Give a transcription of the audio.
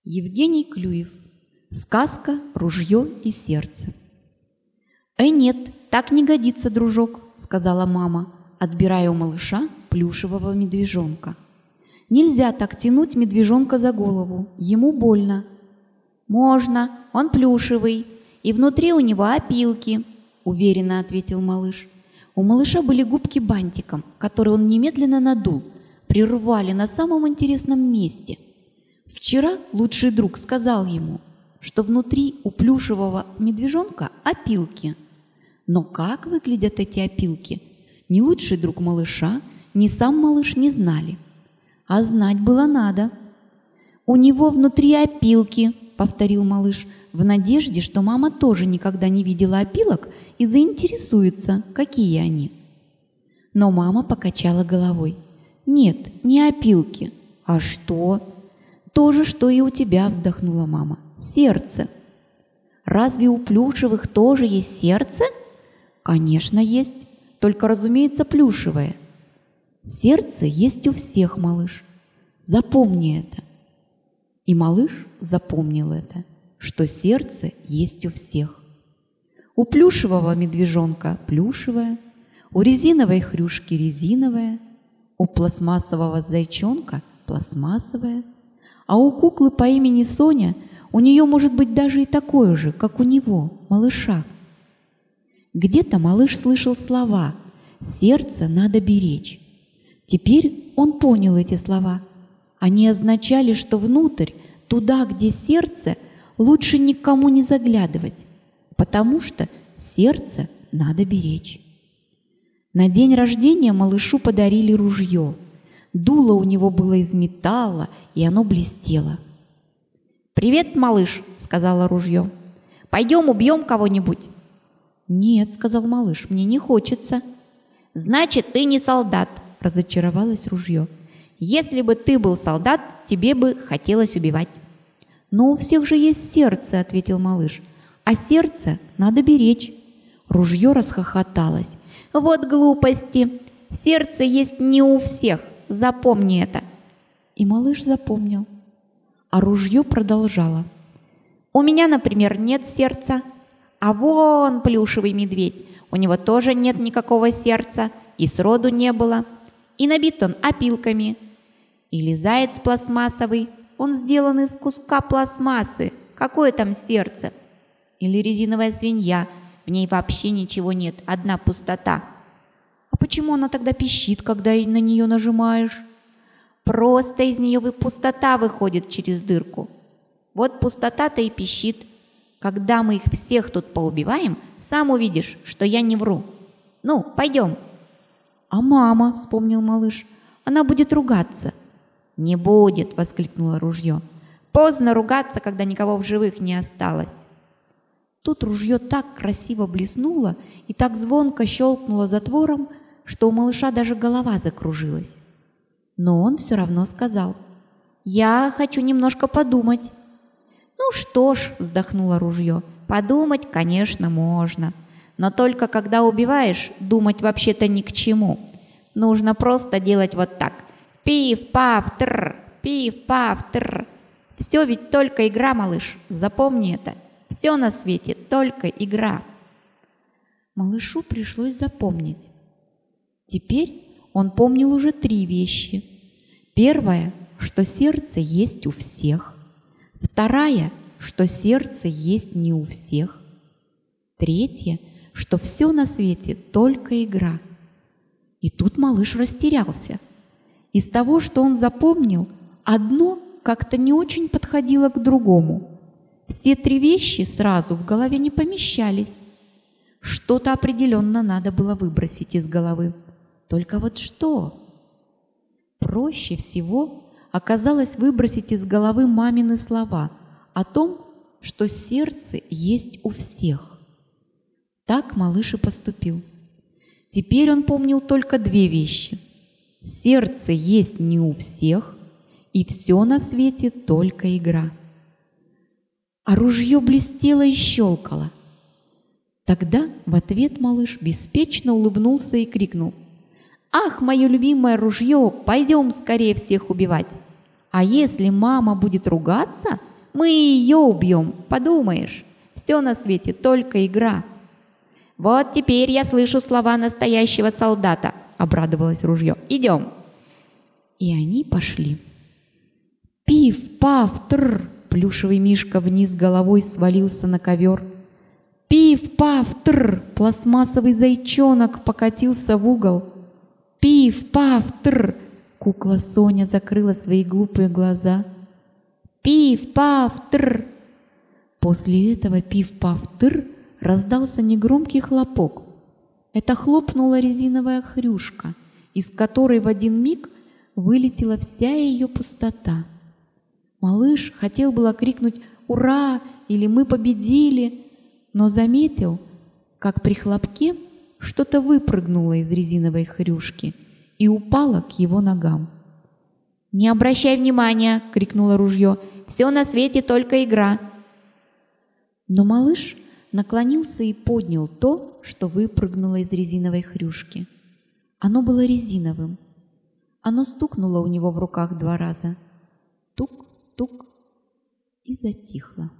Евгений Клюев. Сказка «Ружье и сердце». Нет, так не годится, дружок», — сказала мама, отбирая у малыша плюшевого медвежонка. «Нельзя так тянуть медвежонка за голову, ему больно». «Можно, он плюшевый, и внутри у него опилки», — уверенно ответил малыш. У малыша были губки бантиком, которые он немедленно надул, прирвали на самом интересном месте. Вчера лучший друг сказал ему, что внутри у плюшевого медвежонка опилки. Но как выглядят эти опилки, ни лучший друг малыша, ни сам малыш не знали. А знать было надо. «У него внутри опилки», — повторил малыш, в надежде, что мама тоже никогда не видела опилок и заинтересуется, какие они. Но мама покачала головой. «Нет, не опилки. А что?» «То же, что и у тебя», — вздохнула мама. «Сердце». «Разве у плюшевых тоже есть сердце?» «Конечно, есть, только, разумеется, плюшевое». «Сердце есть у всех, малыш. Запомни это». И малыш запомнил это, что сердце есть у всех. У плюшевого медвежонка плюшевое, у резиновой хрюшки резиновое, у пластмассового зайчонка пластмассовое, а у куклы по имени Соня у нее может быть даже и такое же, как у него, малыша. Где-то малыш слышал слова «сердце надо беречь». Теперь он понял эти слова. Они означали, что внутрь, туда, где сердце, лучше никому не заглядывать, потому что сердце надо беречь. На день рождения малышу подарили ружье. Дуло у него было из металла, и оно блестело. «Привет, малыш», — сказала ружье. «Пойдем убьем кого-нибудь». «Нет», — сказал малыш, — «мне не хочется». «Значит, ты не солдат», — разочаровалось ружье. «Если бы ты был солдат, тебе бы хотелось убивать». «Но у всех же есть сердце», — ответил малыш. «А сердце надо беречь». Ружье расхохоталось. «Вот глупости! Сердце есть не у всех, запомни это». И малыш запомнил. А ружье продолжало. «У меня, например, нет сердца, а вон плюшевый медведь, у него тоже нет никакого сердца, и сроду не было, и набит он опилками. Или заяц пластмассовый, он сделан из куска пластмассы, какое там сердце? Или резиновая свинья, в ней вообще ничего нет, одна пустота. А почему она тогда пищит, когда на нее нажимаешь? Просто из нее пустота выходит через дырку. Вот пустота-то и пищит. Когда мы их всех тут поубиваем, сам увидишь, что я не вру. Ну, пойдем». «А мама», — вспомнил малыш, — «она будет ругаться». «Не будет», — воскликнуло ружье. «Поздно ругаться, когда никого в живых не осталось». Тут ружье так красиво блеснуло и так звонко щелкнуло затвором, что у малыша даже голова закружилась. Но он все равно сказал: «Я хочу немножко подумать». «Ну что ж», — вздохнуло ружье, — «подумать, конечно, можно. Но только когда убиваешь, думать вообще-то ни к чему. Нужно просто делать вот так. Пиф-паф-тррр, пиф-паф-тррр. Все ведь только игра, малыш, запомни это. Все на свете только игра». Малышу пришлось запомнить. Теперь он помнил уже 3 вещи. Первая, что сердце есть у всех. Вторая, что сердце есть не у всех. Третья, что все на свете только игра. И тут малыш растерялся. Из того, что он запомнил, одно как-то не очень подходило к другому. Все 3 вещи сразу в голове не помещались. Что-то определенно надо было выбросить из головы. Только вот что? Проще всего оказалось выбросить из головы мамины слова о том, что сердце есть у всех. Так малыш и поступил. Теперь он помнил только 2 вещи. Сердце есть не у всех, и все на свете только игра. А ружье блестело и щелкало. Тогда в ответ малыш беспечно улыбнулся и крикнул: «Ах, мое любимое ружье, пойдем скорее всех убивать! А если мама будет ругаться, Мы ее убьем, подумаешь. Все на свете только игра». «Вот теперь я слышу слова настоящего солдата», — обрадовалось ружье. «Идем». И они пошли. Пиф-паф-тр! Плюшевый мишка вниз головой свалился на ковер. Пиф-паф-тр! Пластмассовый зайчонок покатился в угол. Пиф-паф-тр! Кукла Соня закрыла свои глупые глаза. Пиф-паф-тр! После этого пиф-паф-тр раздался негромкий хлопок. Это хлопнула резиновая хрюшка, из которой в один миг вылетела вся ее пустота. Малыш хотел было крикнуть «Ура!» или «Мы победили!», но заметил, как при хлопке что-то выпрыгнуло из резиновой хрюшки и упало к его ногам. «Не обращай внимания!» — крикнуло ружье. «Все на свете только игра!» Но малыш наклонился и поднял то, что выпрыгнуло из резиновой хрюшки. Оно было резиновым. Оно стукнуло у него в руках 2 раза. Тук-тук и затихло.